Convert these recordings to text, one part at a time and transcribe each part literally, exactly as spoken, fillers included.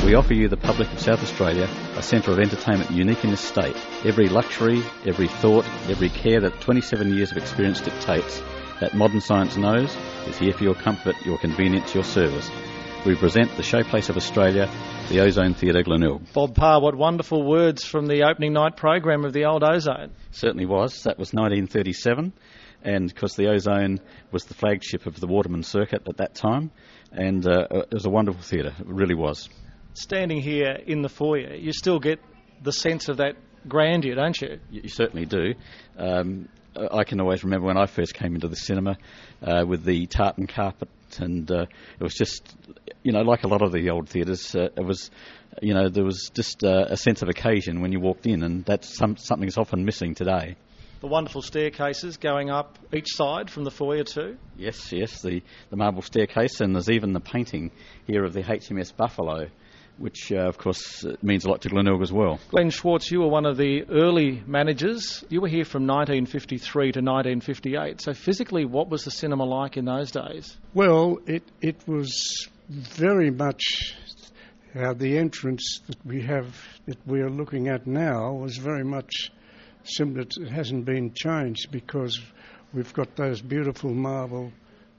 We offer you, the public of South Australia, a centre of entertainment unique in this state. Every luxury, every thought, every care that twenty-seven years of experience dictates, that modern science knows, is here for your comfort, your convenience, your service. We present the showplace of Australia, the Ozone Theatre, Glenelg. Bob Parr, what wonderful words from the opening night program of the old Ozone. Certainly was. That was nineteen thirty-seven, and of course the Ozone was the flagship of the Waterman Circuit at that time, and uh, it was a wonderful theatre. It really was. Standing here in the foyer, you still get the sense of that grandeur, don't you? You, you certainly do. Um, I can always remember when I first came into the cinema uh, with the tartan carpet, and uh, it was just, you know, like a lot of the old theatres, uh, it was, you know, there was just uh, a sense of occasion when you walked in, and that's some, something that's often missing today. The wonderful staircases going up each side from the foyer too? Yes, yes, the, the marble staircase, and there's even the painting here of the H M S Buffalo, which, uh, of course, means a lot to Glenelg as well. Glenn Schwartz, you were one of the early managers. You were here from nineteen fifty-three to nineteen fifty-eight. So physically, what was the cinema like in those days? Well, it, it was very much uh, the entrance that we have, that we are looking at now, was very much similar to, it hasn't been changed, because we've got those beautiful marble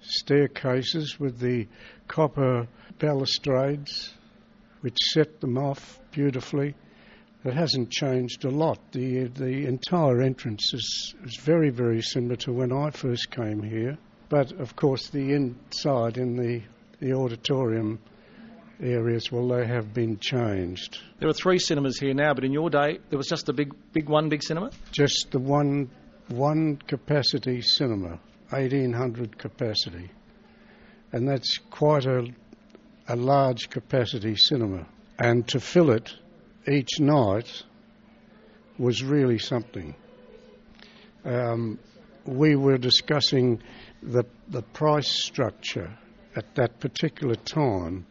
staircases with the copper balustrades, which set them off beautifully. It hasn't changed a lot. The the entire entrance is, is very, very similar to when I first came here. But, of course, the inside in the, the auditorium areas, well, they have been changed. There are three cinemas here now, but in your day, there was just the big, big one big cinema? Just the one, one capacity cinema, eighteen hundred capacity. And that's quite a... a large capacity cinema, and to fill it each night was really something. Um, we were discussing the the price structure at that particular time.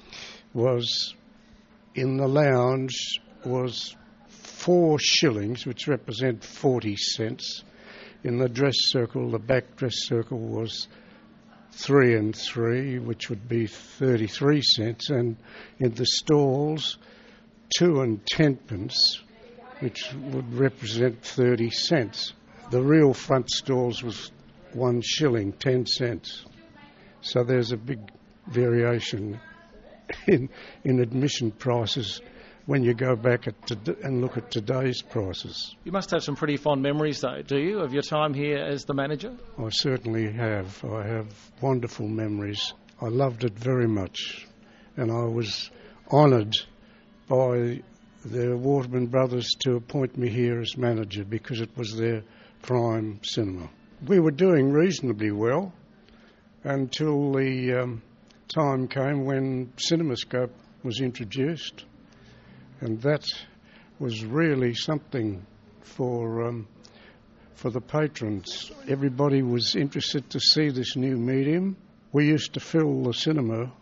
Was in the lounge was four shillings, which represent forty cents. In the dress circle, the back dress circle was three and three, which would be thirty-three cents, and in the stalls, two and tenpence, which would represent thirty cents. The real front stalls was one shilling, ten cents. So there's a big variation in in admission prices when you go back at to, and look at today's prices. You must have some pretty fond memories, though, do you, of your time here as the manager? I certainly have. I have wonderful memories. I loved it very much, and I was honoured by the Waterman brothers to appoint me here as manager, because it was their prime cinema. We were doing reasonably well until the um, time came when CinemaScope was introduced. And that was really something for um, for the patrons. Everybody was interested to see this new medium. We used to fill the cinema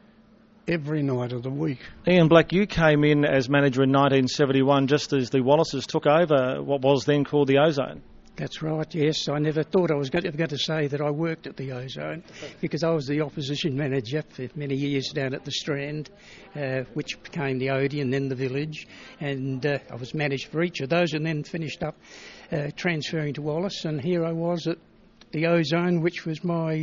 every night of the week. Ian Black, you came in as manager in nineteen seventy-one, just as the Wallaces took over what was then called the Ozone. That's right, yes. I never thought I was going to, going to say that I worked at the Ozone, because I was the opposition manager for many years down at the Strand, uh, which became the Odeon, then the Village, and uh, I was managed for each of those, and then finished up uh, transferring to Wallace, and here I was at the Ozone, which was my,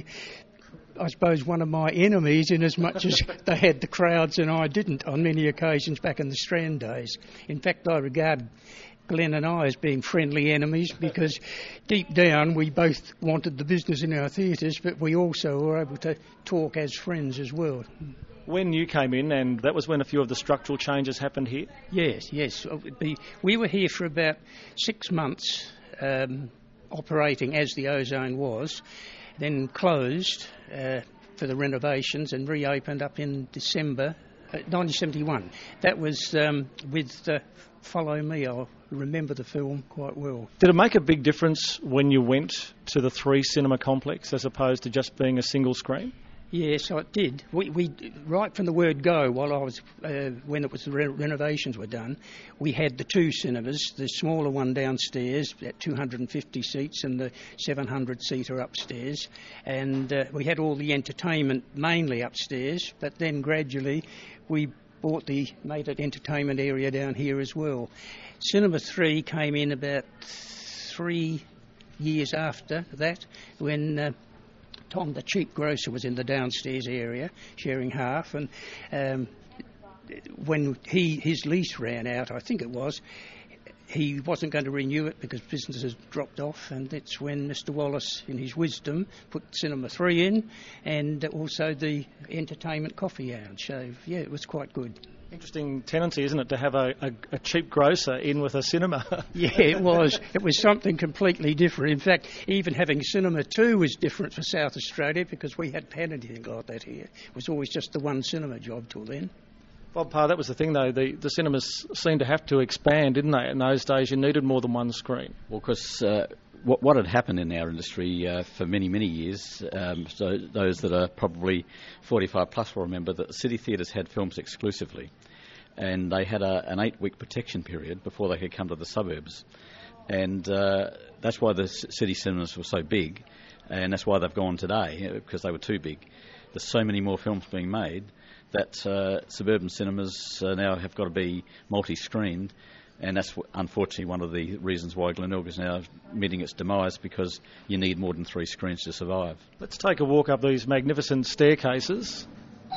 I suppose, one of my enemies, in as much as they had the crowds and I didn't on many occasions back in the Strand days. In fact, I regard Glenn and I as being friendly enemies, because deep down we both wanted the business in our theatres, but we also were able to talk as friends as well. When you came in, and that was when a few of the structural changes happened here? Yes, yes. We were here for about six months, um, operating as the Ozone was, then closed uh, for the renovations and reopened up in December uh, nineteen seventy-one. That was um, with uh, Follow Me. I remember the film quite well. Did it make a big difference when you went to the three cinema complex as opposed to just being a single screen? Yes, it did. We, we right from the word go, while I was uh, when it was the re- renovations were done, we had the two cinemas, the smaller one downstairs at two hundred fifty seats and the seven hundred seater upstairs, and uh, we had all the entertainment mainly upstairs. But then gradually we bought the, made an entertainment area down here as well. Cinema three came in about three years after that, when uh, Tom, the cheap grocer, was in the downstairs area, sharing half, and um, when he his lease ran out, I think it was, he wasn't going to renew it because business has dropped off, and that's when Mister Wallace, in his wisdom, put Cinema three in, and also the entertainment coffee lounge. So, yeah, it was quite good. Interesting tendency, isn't it, to have a, a, a cheap grocer in with a cinema? Yeah, it was. It was something completely different. In fact, even having Cinema two was different for South Australia because we hadn't had anything like that here. It was always just the one cinema job till then. Bob Parr, that was the thing, though. The, the cinemas seemed to have to expand, didn't they? In those days, you needed more than one screen. Well, because uh, what, what had happened in our industry uh, for many, many years, um, so those that are probably forty-five plus will remember that the city theatres had films exclusively, and they had a, an eight-week protection period before they could come to the suburbs. And uh, that's why the city cinemas were so big, and that's why they've gone today, because they were too big. There's so many more films being made that uh, suburban cinemas uh, now have got to be multi-screened, and that's unfortunately one of the reasons why Glenelg is now meeting its demise, because you need more than three screens to survive. Let's take a walk up these magnificent staircases.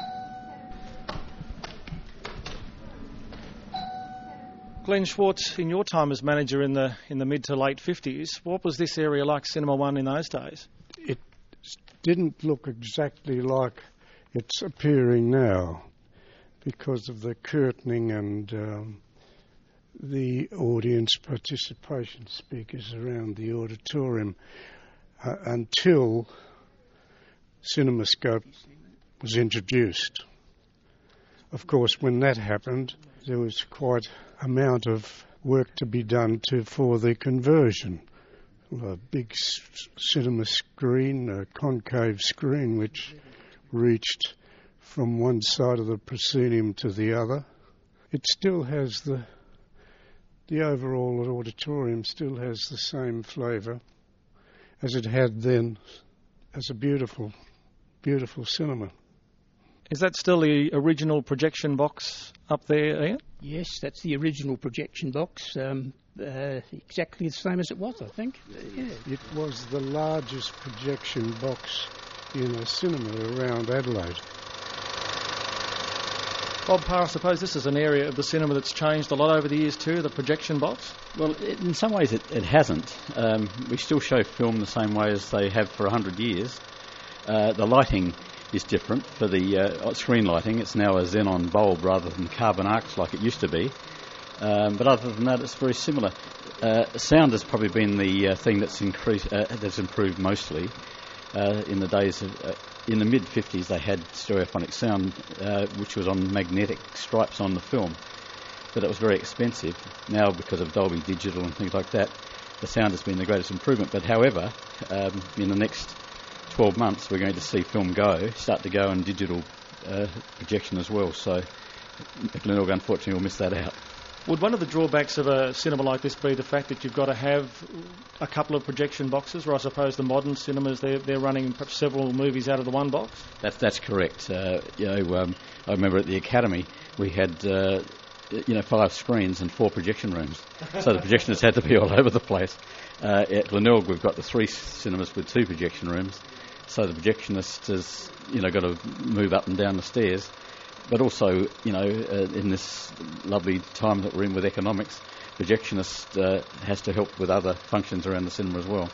Glenn Schwartz, in your time as manager in the in the mid to late fifties, what was this area like, Cinema One, in those days? It didn't look exactly like it's appearing now because of the curtaining and um, the audience participation speakers around the auditorium uh, until CinemaScope was introduced. Of course, when that happened, there was quite amount of work to be done to for the conversion. A big s- cinema screen, a concave screen which reached from one side of the proscenium to the other. It still has the the overall auditorium still has the same flavour as it had then, as a beautiful, beautiful cinema. Is that still the original projection box up there, Ian? Yes, that's the original projection box, um, uh, exactly the same as it was, I think. Yeah. It was the largest projection box in a cinema around Adelaide. Bob Parr, I suppose this is an area of the cinema that's changed a lot over the years too, the projection box? Well, it, in some ways it, it hasn't. Um, we still show film the same way as they have for one hundred years. Uh, the lighting is different. For the uh, screen lighting, it's now a xenon bulb rather than carbon arcs like it used to be. Um, but other than that, it's very similar. Uh, sound has probably been the uh, thing that's increased, uh, that's improved mostly. Uh, in the days of, uh, in the mid fifties, they had stereophonic sound, uh, which was on magnetic stripes on the film, but it was very expensive. Now, because of Dolby Digital and things like that, the sound has been the greatest improvement. But however, um, in the next twelve months, we're going to see film go, start to go in digital uh, projection as well. So Glenelg, unfortunately, will miss that out. Would one of the drawbacks of a cinema like this be the fact that you've got to have a couple of projection boxes, or I suppose the modern cinemas, they're, they're running perhaps several movies out of the one box? That's, that's correct. Uh, you know, um, I remember at the Academy we had uh, you know five screens and four projection rooms, so the projectionists had to be all over the place. Uh, at Glenelg we've got the three cinemas with two projection rooms, so the projectionist has you know got to move up and down the stairs. But also, you know, uh, in this lovely time that we're in with economics, projectionist uh, has to help with other functions around the cinema as well.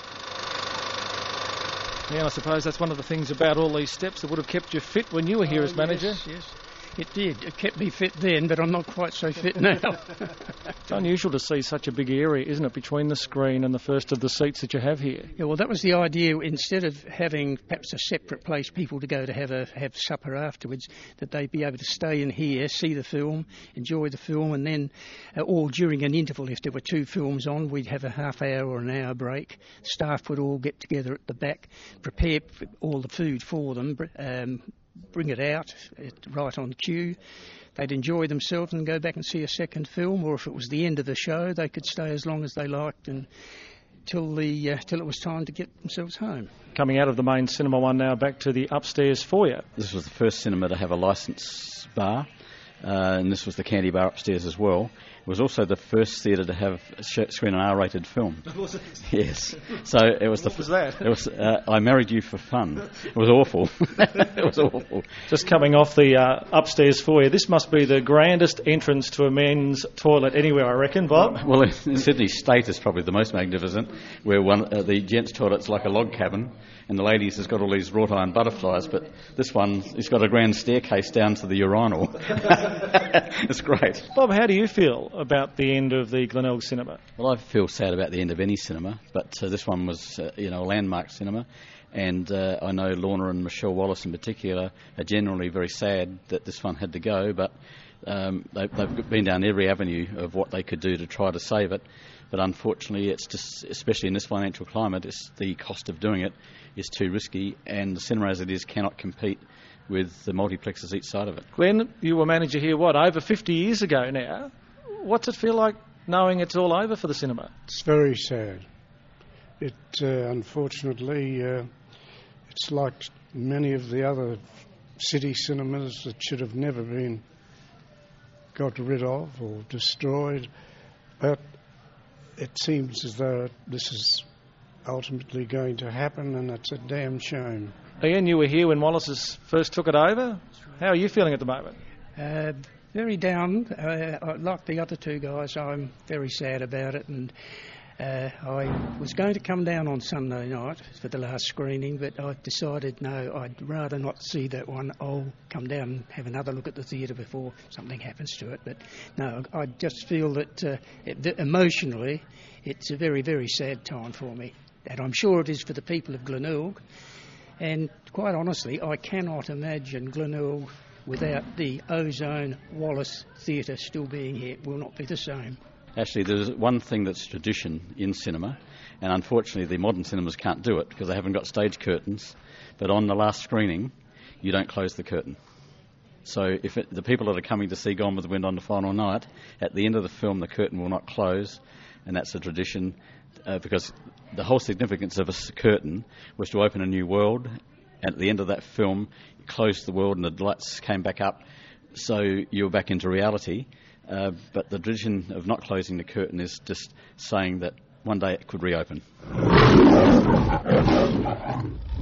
Yeah, I suppose that's one of the things about all these steps that would have kept you fit when you were here oh, as manager. Yes, yes. It did. It kept me fit then, but I'm not quite so fit now. It's unusual to see such a big area, isn't it, between the screen and the first of the seats that you have here? Yeah, well, that was the idea. Instead of having perhaps a separate place people to go to have a have supper afterwards, that they'd be able to stay in here, see the film, enjoy the film, and then, uh, or during an interval, if there were two films on, we'd have a half hour or an hour break. Staff would all get together at the back, prepare all the food for them, um, bring it out right on cue. They'd enjoy themselves and go back and see a second film, or if it was the end of the show, they could stay as long as they liked and till the uh, till it was time to get themselves home. Coming out of the main Cinema One now, back to the upstairs foyer. This was the first cinema to have a licence bar. uh, and this was the Candy Bar upstairs as well. It was also the first theatre to have sh- screen an R-rated film. Was it? Yes. So it was what the. was that? It was. Uh, I Married You for Fun. It was awful. It was awful. Just coming off the uh, upstairs foyer, this must be the grandest entrance to a men's toilet anywhere, I reckon, Bob. Well, in Sydney State is probably the most magnificent, where one uh, the gents' toilet's like a log cabin, and the ladies has got all these wrought iron butterflies, but this one has got a grand staircase down to the urinal. It's great. Bob, how do you feel about the end of the Glenelg Cinema? Well, I feel sad about the end of any cinema, but uh, this one was, uh, you know, a landmark cinema, and uh, I know Lorna and Michelle Wallace in particular are generally very sad that this one had to go, but um, they, they've been down every avenue of what they could do to try to save it. But unfortunately, it's just, especially in this financial climate, it's the cost of doing it is too risky, and the cinema as it is cannot compete with the multiplexes each side of it. Glenn, you were manager here, what, over fifty years ago now? What's it feel like knowing it's all over for the cinema? It's very sad. It, uh, unfortunately, uh, it's like many of the other city cinemas that should have never been got rid of or destroyed, but it seems as though this is ultimately going to happen, and it's a damn shame. Ian, you were here when Wallace's first took it over. How are you feeling at the moment? Uh, very down. Uh, like the other two guys, I'm very sad about it, and uh, I was going to come down on Sunday night for the last screening, but I decided no, I'd rather not see that one. I'll come down and have another look at the theatre before something happens to it. But no, I just feel that uh, it, emotionally it's a very, very sad time for me, and I'm sure it is for the people of Glenelg. And quite honestly, I cannot imagine Glenelg without the Ozone Wallace Theatre still being here. It will not be the same. Actually, there's one thing that's tradition in cinema, and unfortunately the modern cinemas can't do it because they haven't got stage curtains, but on the last screening, you don't close the curtain. So if it, the people that are coming to see Gone with the Wind on the final night, at the end of the film the curtain will not close, and that's a tradition uh, because the whole significance of a curtain was to open a new world, and at the end of that film, you closed the world and the lights came back up, so you were back into reality. Uh, but the tradition of not closing the curtain is just saying that one day it could reopen.